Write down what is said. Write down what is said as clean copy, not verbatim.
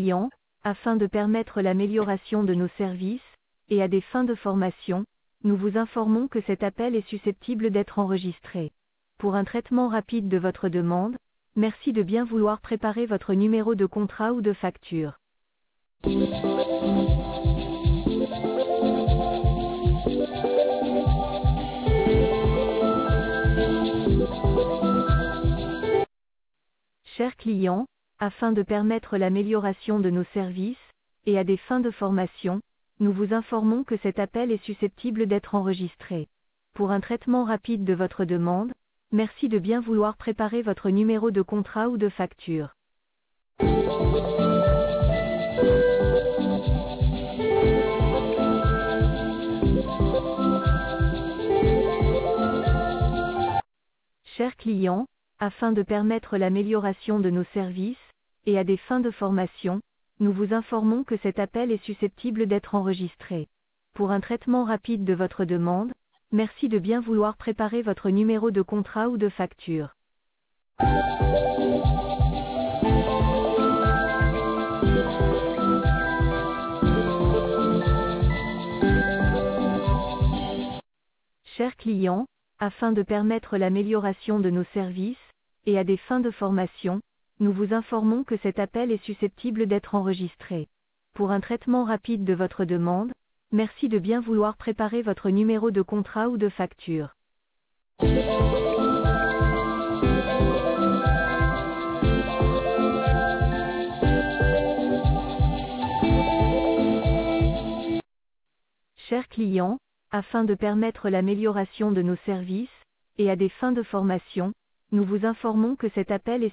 client, afin de permettre l'amélioration de nos services, et à des fins de formation, nous vous informons que cet appel est susceptible d'être enregistré. Pour un traitement rapide de votre demande, merci de bien vouloir préparer votre numéro de contrat ou de facture. Chers clients, afin de permettre l'amélioration de nos services, et à des fins de formation, nous vous informons que cet appel est susceptible d'être enregistré. Pour un traitement rapide de votre demande, merci de bien vouloir préparer votre numéro de contrat ou de facture. Chers clients, afin de permettre l'amélioration de nos services, et à des fins de formation, nous vous informons que cet appel est susceptible d'être enregistré. Pour un traitement rapide de votre demande, merci de bien vouloir préparer votre numéro de contrat ou de facture. Chers clients, afin de permettre l'amélioration de nos services, et à des fins de formation, nous vous informons que cet appel est susceptible d'être enregistré. Pour un traitement rapide de votre demande, merci de bien vouloir préparer votre numéro de contrat ou de facture. Chers clients, afin de permettre l'amélioration de nos services, et à des fins de formation, nous vous informons que cet appel est